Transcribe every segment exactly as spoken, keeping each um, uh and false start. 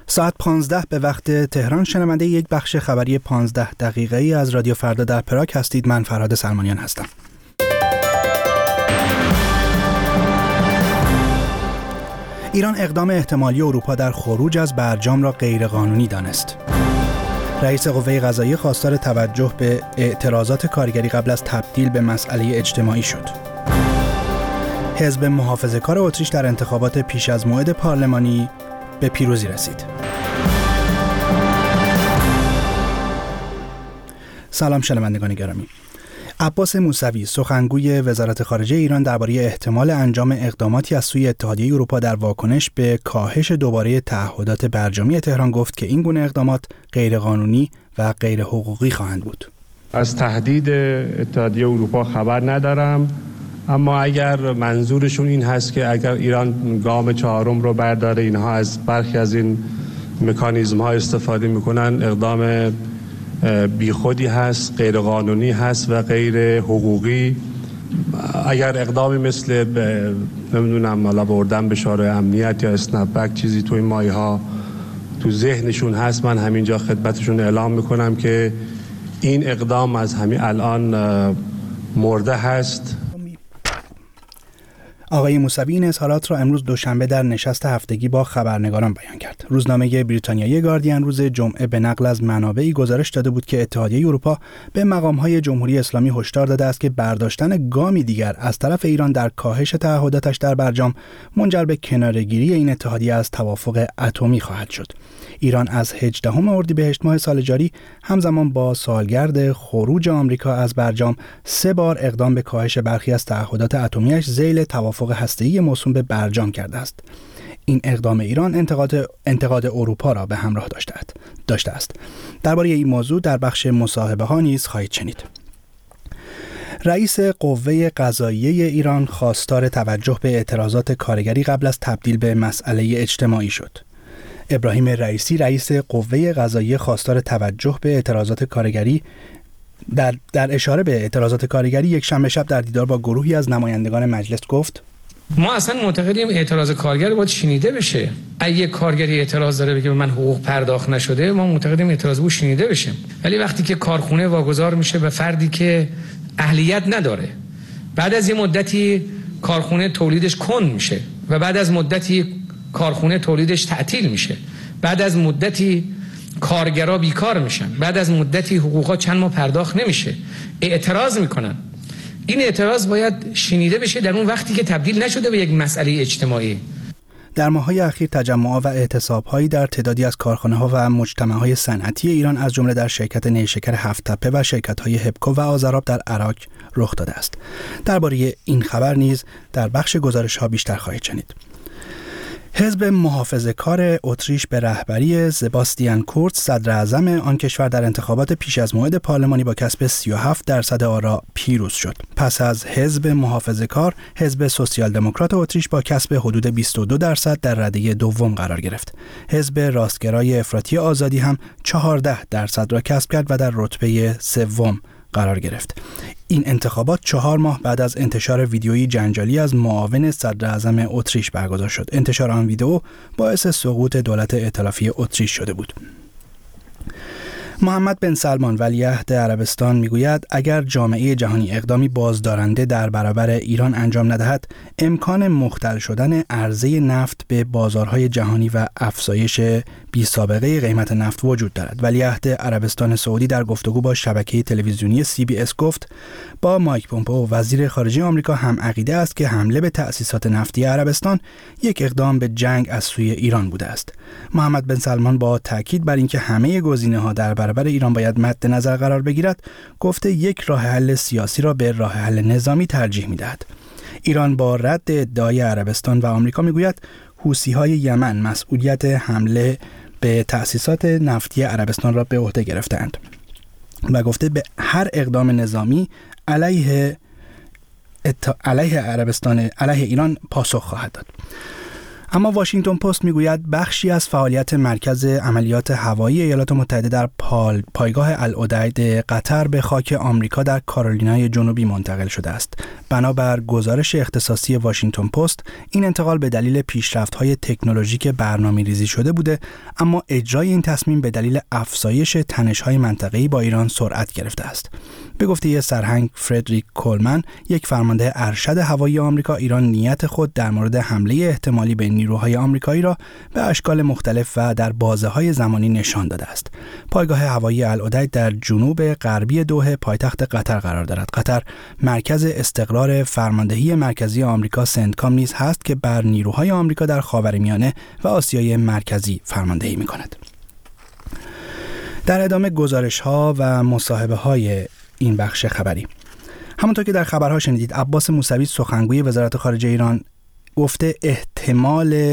ساعت پانزده به وقت تهران شنونده یک بخش خبری پانزده دقیقه‌ای از رادیو فردا در پراگ هستید. من فرهاد سلمانیان هستم. ایران اقدام احتمالی اروپا در خروج از برجام را غیرقانونی دانست. رئیس قوه قضاییه خواستار توجه به اعتراضات کارگری قبل از تبدیل به مسئله اجتماعی شد. حزب محافظه‌کار اتریش در انتخابات پیش از موعد پارلمانی به پیروزی رسید. سلام شنوندگان گرامی. عباس موسوی سخنگوی وزارت خارجه ایران درباره احتمال انجام اقداماتی از سوی اتحادیه اروپا در واکنش به کاهش دوباره تعهدات برجامی تهران گفت که این گونه اقدامات غیرقانونی و غیر حقوقی خواهند بود. از تهدید اتحادیه اروپا خبر ندارم، اما اگر منظورشون این هست که اگر ایران گام چهارم رو برداره، اینها از برخی از این مکانیزم ها استفاده میکنن، اقدام بیخودی هست، غیر قانونی هست و غیر حقوقی. اگر اقدامی مثل نمیدونم حالا بردن به شورای امنیت یا اسنپ بک چیزی تو این مایه ها تو ذهنشون هست، من همینجا خدمتشون اعلام میکنم که این اقدام از همین الان مرده هست. آقای موسوی این اظهارات را امروز دوشنبه در نشست هفتگی با خبرنگاران بیان کرد. روزنامه بریتانیایی گاردین روز جمعه به نقل از منابعی گزارش داده بود که اتحادیه اروپا به مقام‌های جمهوری اسلامی هشدار داده است که برداشتن گامی دیگر از طرف ایران در کاهش تعهداتش در برجام منجر به کناره‌گیری این اتحادیه از توافق اتمی خواهد شد. ایران از هجدهم اردیبهشت ماه سال جاری همزمان با سالگرد خروج آمریکا از برجام سه بار اقدام به کاهش برخی از تعهدات اتمی‌اش ذیل توافق هسته‌ای موسوم به برجام کرده است. این اقدام ایران انتقاد انتقاد اروپا را به همراه داشته است. داشته است. درباره این موضوع در بخش مصاحبه‌ها نیز خواهید شنید. رئیس قوه قضاییه ایران خواستار توجه به اعتراضات کارگری قبل از تبدیل به مسئله اجتماعی شد. ابراهیم رئیسی رئیس قوه قضاییه خواستار توجه به اعتراضات کارگری در در اشاره به اعتراضات کارگری یک شنبه شب در دیدار با گروهی از نمایندگان مجلس گفت: ما اصلا معتقدیم اعتراض کارگر باید شنیده بشه. اگه کارگری اعتراض داره بگه به من حقوق پرداخت نشده، ما معتقدیم اعتراض او شنیده بشه. ولی وقتی که کارخونه واگذار میشه به فردی که اهلیت نداره، بعد از یه مدتی کارخونه تولیدش کند میشه و بعد از مدتی کارخونه تولیدش تعطیل میشه، بعد از مدتی کارگرها بیکار میشن، بعد از مدتی حقوقا چند ماه پرداخت نمیشه، اعتراض میکنن. این اعتراض باید شنیده بشه در اون وقتی که تبدیل نشده به یک مسئله اجتماعی. در ماه‌های اخیر تجمعات و اعتصاب‌هایی در تعدادی از کارخانه‌ها و مجتمع‌های صنعتی ایران از جمله در شرکت نیشکر هفت‌تپه و شرکت‌های هپکو و آذراب در عراق رخ داده است. درباره این خبر نیز در بخش گزارش‌ها بیشتر خواهید شنید. حزب محافظه‌کار اتریش به رهبری سباستیان کورتز صدر اعظم آن کشور در انتخابات پیش از موعد پارلمانی با کسب سی و هفت درصد آرا پیروز شد. پس از حزب محافظه‌کار، حزب سوسیال دموکرات اتریش با کسب حدود بیست و دو درصد در رده دوم قرار گرفت. حزب راستگرای افراطی آزادی هم چهارده درصد را کسب کرد و در رتبه سوم قرار گرفت. این انتخابات چهار ماه بعد از انتشار ویدیویی جنجالی از معاون صدر اعظم اتریش برگزار شد. انتشار آن ویدیو باعث سقوط دولت ائتلافی اتریش شده بود. محمد بن سلمان ولیعهد عربستان میگوید اگر جامعه جهانی اقدامی بازدارنده در برابر ایران انجام ندهد، امکان مختل شدن عرضه نفت به بازارهای جهانی و افزایش بی سابقه قیمت نفت وجود دارد. ولیعهد عربستان سعودی در گفتگو با شبکه تلویزیونی سی بی اس گفت با مایک پومپئو وزیر خارجه آمریکا هم عقیده است که حمله به تأسیسات نفتی عربستان یک اقدام به جنگ از سوی ایران بوده است. محمد بن سلمان با تاکید بر اینکه همه گزینه‌ها در برابر ایران باید مد نظر قرار بگیرد، گفته یک راه حل سیاسی را به راه حل نظامی ترجیح می‌دهد. ایران با رد ادعای عربستان و آمریکا میگوید حوثی‌های یمن مسئولیت حمله به تأسیسات نفتی عربستان را به عهده گرفتند و گفته به هر اقدام نظامی علیه علیه عربستان علیه ایران پاسخ خواهد داد. اما واشنگتن پست میگوید بخشی از فعالیت مرکز عملیات هوایی ایالات متحده در پال پایگاه العدید قطر به خاک آمریکا در کارولینای جنوبی منتقل شده است. بنابر گزارش اختصاصی واشنگتن پست، این انتقال به دلیل پیشرفت‌های تکنولوژیک برنامه‌ریزی شده بوده، اما اجرای این تصمیم به دلیل افزایش تنش‌های منطقه‌ای با ایران سرعت گرفته است. به گفته سرهنگ فردریک کولمن، یک فرمانده ارشد هوایی آمریکا، ایران نیت خود در مورد حمله احتمالی به نیروهای آمریکایی را به اشکال مختلف و در بازه‌های زمانی نشان داده است. پایگاه هوایی العدید در جنوب غربی دوحه پایتخت قطر قرار دارد. قطر مرکز استقرار فرماندهی مرکزی آمریکا سنتکام نیز هست که بر نیروهای آمریکا در خاورمیانه و آسیای مرکزی فرماندهی می‌کند. در ادامه گزارش‌ها و مصاحبه‌های این بخش خبری، همونطور که در خبرها شنیدید، عباس موسوی سخنگوی وزارت خارجه ایران گفته احتمال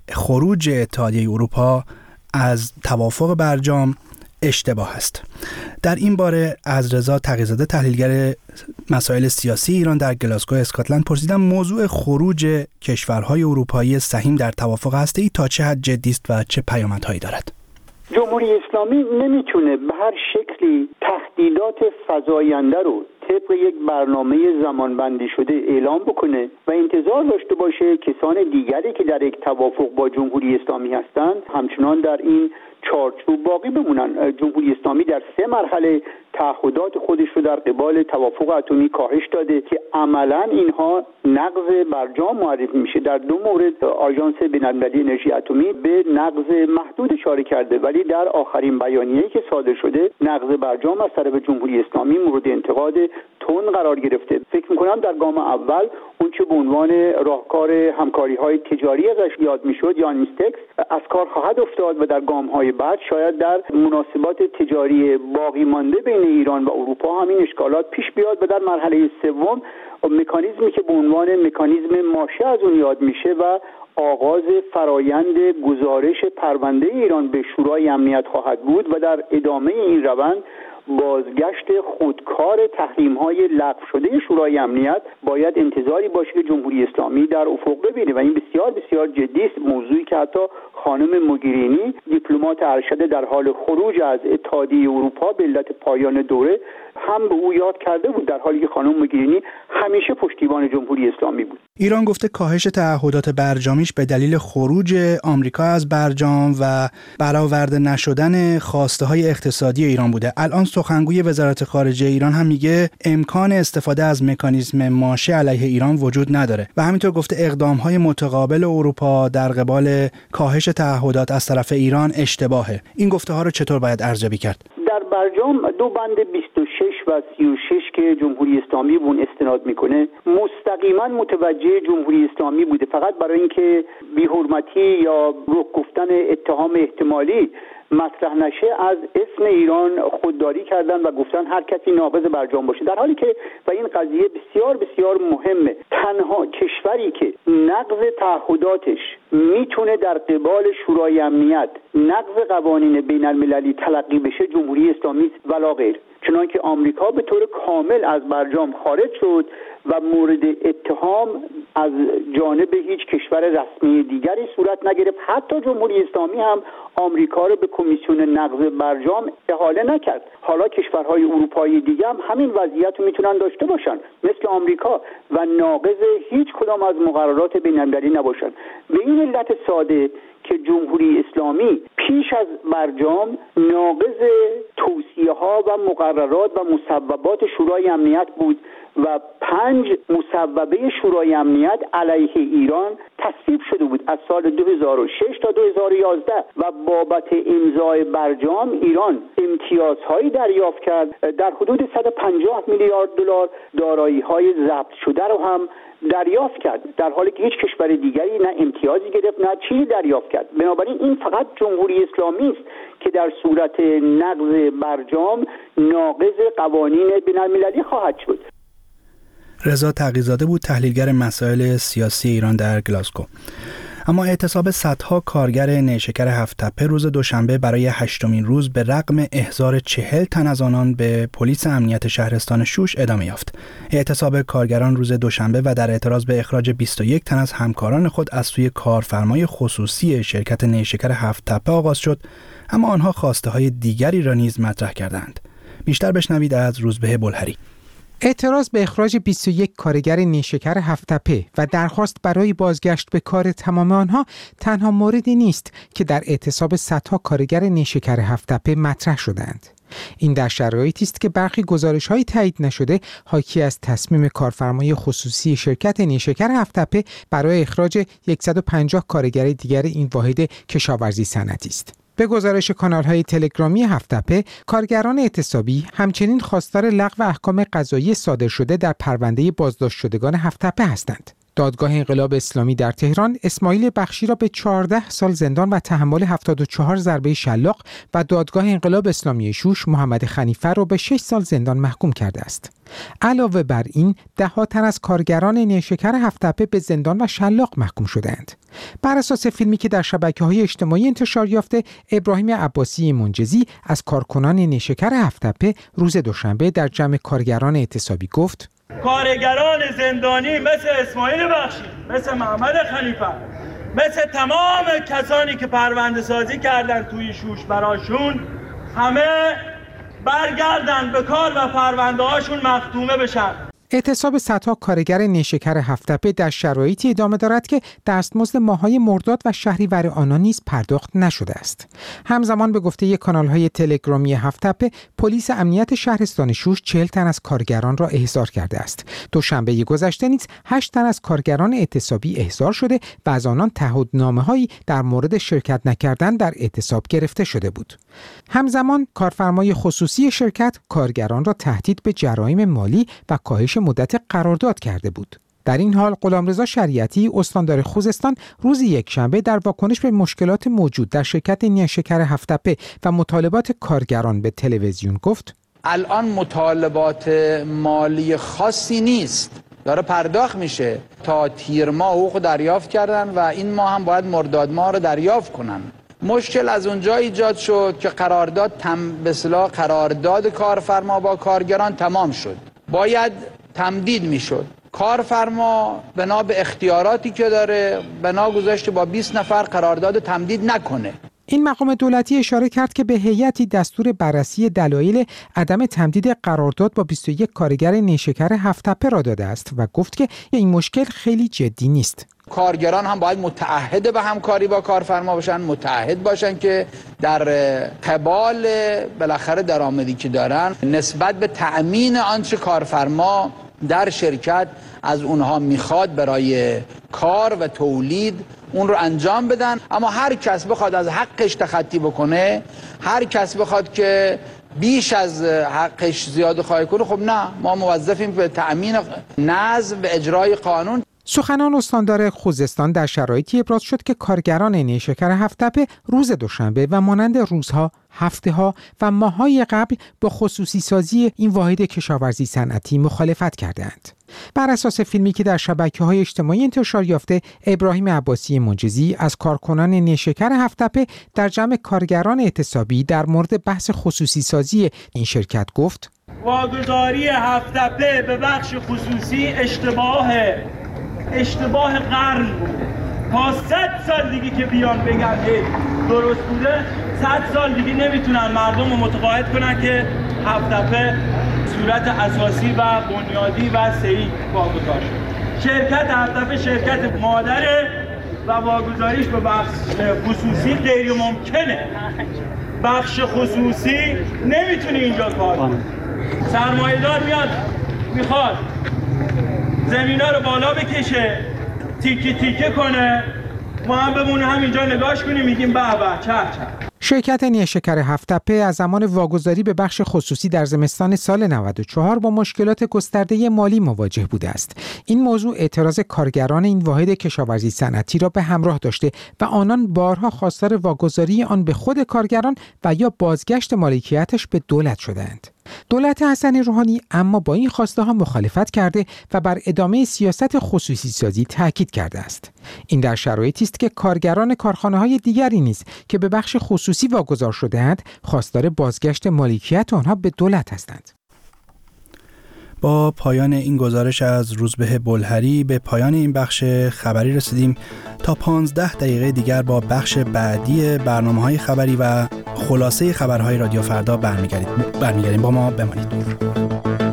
خروج اتحادیه اروپا از توافق برجام اشتباه است. در این باره از رضا تقی‌زاده، تحلیلگر مسائل سیاسی ایران در گلاسگو اسکاتلند، پرسیدم موضوع خروج کشورهای اروپایی سهیم در توافق هسته‌ای تا چه حد جدی است و چه پیامدهایی دارد. جمهوری اسلامی نمیتونه به هر شکلی تهدیدات فزاینده رو طبق یک برنامه زمانبندی شده اعلام بکنه و انتظار داشته باشه کسان دیگری که در یک توافق با جمهوری اسلامی هستند همچنان در این چارچوب باقی بمونن. جمهوری اسلامی در سه مرحله تعهدات خودش رو در قبال توافق اتمی کاهش داده که عملا اینها نقض برجام معرفی میشه. در دو مورد آژانس بین‌المللی انرژی اتمی به نقض محدود اشاره کرده، ولی در آخرین بیانیه‌ای که صادر شده نقض برجام از طرف جمهوری اسلامی مورد انتقاد تند قرار گرفته. فکر می‌کنم در گام اول اون چه به عنوان راهکار همکاری‌های تجاری ازش یاد می‌شد یا نیستکس از کار خواهد افتاد و در گام‌های بعد شاید در مناسبات تجاری باقی مانده بین ایران و اروپا همین اشکالات پیش بیاد و در مرحله سوم مکانیزمی که به عنوان مکانیزم ماشه از اون یاد میشه و آغاز فرایند گزارش پرونده ایران به شورای امنیت خواهد بود و در ادامه این روند بازگشت خودکار تحریم‌های لغو شده شورای امنیت باید انتظاری باشه که جمهوری اسلامی در افق ببینه و این بسیار بسیار جدی است. موضوعی که حتی خانم موگرینی دیپلمات ارشد در حال خروج از اتحادیه اروپا به علت پایان دوره هم به او یاد کرده بود، در حالی که خانم موگرینی همیشه پشتیبان جمهوری اسلامی بود. ایران گفته کاهش تعهدات برجامیش به دلیل خروج آمریکا از برجام و برآورده نشدن خواسته‌های اقتصادی ایران بوده. الان سخنگوی وزارت خارجه ایران هم میگه امکان استفاده از مکانیزم ماشه علیه ایران وجود نداره و همینطور گفته اقدام‌های متقابل اروپا در قبال کاهش تعهدات از طرف ایران اشتباهه. این گفته‌ها رو چطور باید ارزیابی کرد؟ در برجام دو بند بیست و شش و سی و شش که جمهوری اسلامی به اون استناد میکنه مستقیما متوجه جمهوری اسلامی بوده، فقط برای اینکه بی‌حرمتی یا رک گفتن اتهام احتمالی مطرح نشه از اسم ایران خودداری کردن و گفتن هر کسی ناقض برجام باشه، در حالی که و این قضیه بسیار بسیار مهمه، تنها کشوری که نقض تعهداتش میتونه در قبال شورای امنیت نقض قوانین بین المللی تلقی بشه جمهوری اسلامی است ولا غیر. چنانکه آمریکا به طور کامل از برجام خارج شد و مورد اتهام از جانب هیچ کشور رسمی دیگری صورت نگرفت. حتی جمهوری اسلامی هم آمریکا رو به کمیسیون نقض برجام احاله نکرد. حالا کشورهای اروپایی دیگه هم همین وضعیت رو میتونن داشته باشن مثل آمریکا و ناقض هیچ کدام از مقررات بین‌المللی نباشن. به این علت ساده که جمهوری اسلامی پیش از برجام ناقض توصیه ها و مقررات و مصوبات شورای امنیت بود و پنج مصوبه شورای امنیت علیه ایران تصویب شده بود از سال دو هزار و شش تا دو هزار و یازده و بابت امضای برجام ایران امتیازهایی دریافت کرد در حدود صد و پنجاه میلیارد دلار. دارایی‌های ضبط شده رو هم دریافت کرد، در حالی که هیچ کشور دیگری نه امتیازی گرفت نه چیزی دریافت کرد. بنابراین این فقط جمهوری اسلامی است که در صورت نقض برجام ناقض قوانین بین‌المللی خواهد شد. رضا تقی‌زاده بود، تحلیلگر مسائل سیاسی ایران در گلاسگو. اما اعتصاب صدها کارگر نیشکر هفت تپه روز دوشنبه برای هشتمین روز به رغم احضار چهل تن از آنان به پلیس امنیت شهرستان شوش ادامه یافت. اعتصاب کارگران روز دوشنبه و در اعتراض به اخراج بیست و یک تن از همکاران خود از سوی کارفرمای خصوصی شرکت نیشکر هفت تپه آغاز شد، اما آنها خواسته های دیگری را نیز مطرح کردند. بیشتر بشنوید از روزبه بلهری. اعتراض به اخراج بیست و یک کارگر نیشکر هفت تپه و درخواست برای بازگشت به کار تمام آنها تنها موردی نیست که در اعتصاب صدها کارگر نیشکر هفت تپه مطرح شدند. این در شرایطی است که برخی گزارش‌های تایید نشده حاکی از تصمیم کارفرمای خصوصی شرکت نیشکر هفت تپه برای اخراج صد و پنجاه کارگر دیگر این واحد کشاورزی صنعتی است. به گزارش کانال‌های تلگرامی هفت تپه، کارگران اعتصابی همچنین خواستار لغو احکام قضایی صادر شده در پرونده بازداشت شدگان هفت تپه هستند. دادگاه انقلاب اسلامی در تهران اسماعیل بخشی را به چهارده سال زندان و تحمل هفتاد و چهار ضربه شلاق و دادگاه انقلاب اسلامی شوش محمد خنیفه را به شش سال زندان محکوم کرده است. علاوه بر این، ده ها تن از کارگران نیشکر هفت تپه به زندان و شلاق محکوم شدند. بر اساس فیلمی که در شبکه‌های اجتماعی انتشار یافته، ابراهیم عباسی منجزی از کارکنان نیشکر هفت تپه روز دوشنبه در جمع کارگران اعتصابی گفت: کارگران زندانی مثل اسماعیل بخشی، مثل محمد خلیفه، مثل تمام کسانی که پرونده سازی کردن توی شوش براشون، همه برگردن به کار و پرونده هاشون مختومه بشن. اعتصاب صدها کارگر نیشکر هفت تپه در شرایطی ادامه دارد که دستمزد ماه‌های مرداد و شهریور آنان نیز پرداخت نشده است. همزمان به گفته کانال‌های تلگرامی هفت تپه، پلیس امنیت شهرستان شوش چهل تن از کارگران را احضار کرده است. دوشنبه گذشته نیز هشت تن از کارگران اعتصابی احضار شده و از آنان تعهدنامه‌هایی در مورد شرکت نکردن در اعتصاب گرفته شده بود. همزمان کارفرمای خصوصی شرکت کارگران را تهدید به جرایم مالی و کاهش مدت قرارداد کرده بود. در این حال غلامرضا شریعتی استاندار خوزستان روز یکشنبه در واکنش به مشکلات موجود در شرکت نیشکر هفت تپه و مطالبات کارگران به تلویزیون گفت: الان مطالبات مالی خاصی نیست، داره پرداخت میشه. تا تیر ماه حقوق دریافت کردن و این ماه هم باید مرداد ماه رو دریافت کنن. مشکل از اونجا ایجاد شد که قرارداد تم به اصطلاح قرارداد کارفرما با کارگران تمام شد، باید تمدید میشد. کارفرما بنا به اختیاراتی که داره بنا گذاشته با بیست نفر قرارداد تمدید نکنه. این مقام دولتی اشاره کرد که به هیئتی دستور بررسی دلایل عدم تمدید قرارداد با بیست و یک کارگر نیشکر هفت تپه را داده است و گفت که این مشکل خیلی جدی نیست. کارگران هم باید متعهد به همکاری با کارفرما باشن، متعهد باشن که در قبال بالاخره درآمدی که دارن نسبت به تأمین آنچه کارفرما در شرکت از اونها میخواد برای کار و تولید اون رو انجام بدن. اما هر کس بخواد از حقش تخطی بکنه، هر کس بخواد که بیش از حقش زیاده خواهی کنه، خب نه، ما موظفیم به تأمین نظم و اجرای قانون. سخنان استاندار خوزستان در شرایطی ابراز شد که کارگران نیشکر هفت تپه روز دوشنبه و مانند روزها، هفته‌ها و ماه‌های قبل با خصوصی سازی این واحد کشاورزی صنعتی مخالفت کردند. بر اساس فیلمی که در شبکه‌های اجتماعی انتشار یافته، ابراهیم عباسی منجزی از کارکنان نیشکر هفت تپه در جمع کارگران اعتصابی در مورد بحث خصوصی سازی این شرکت گفت: واگذاری هفت تپه به بخش خصوصی اشتباهه. اشتباه قرن بوده. تا صد سال دیگه که بیان بگن که درست بوده، صد سال دیگه نمیتونن مردم رو متقاعد کنن که هفت تپه صورت اساسی و بنیادی و صحیح واگذار شد. شرکت هفت تپه شرکت مادره و واگذاریش به بخش خصوصی غیر ممکنه. بخش خصوصی نمیتونه اینجا کار کنه. سرمایه‌دار میاد میخواد زمینا رو بالا بکشه، تیکه تیکه کنه، ما هم بمونه همینجا نگاش کنیم میگیم به به چه چه. شرکت نیشکر هفت تپه از زمان واگذاری به بخش خصوصی در زمستان سال نود و چهار با مشکلات گسترده مالی مواجه بوده است. این موضوع اعتراض کارگران این واحد کشاورزی صنعتی را به همراه داشته و آنان بارها خواستار واگذاری آن به خود کارگران و یا بازگشت مالکیتش به دولت شدند. دولت حسن روحانی اما با این خواسته ها مخالفت کرده و بر ادامه سیاست خصوصی سازی تاکید کرده است. این در شرایطی است که کارگران کارخانه‌های دیگری نیز که به بخش خصوصی واگذار شده‌اند خواستار بازگشت مالکیت آنها به دولت هستند. با پایان این گزارش از روزبه بلهری به پایان این بخش خبری رسیدیم. تا پانزده دقیقه دیگر با بخش بعدی برنامه‌های خبری و خلاصه خبرهای رادیو فردا برمیگردیم. برمیگردیم با ما بمانید.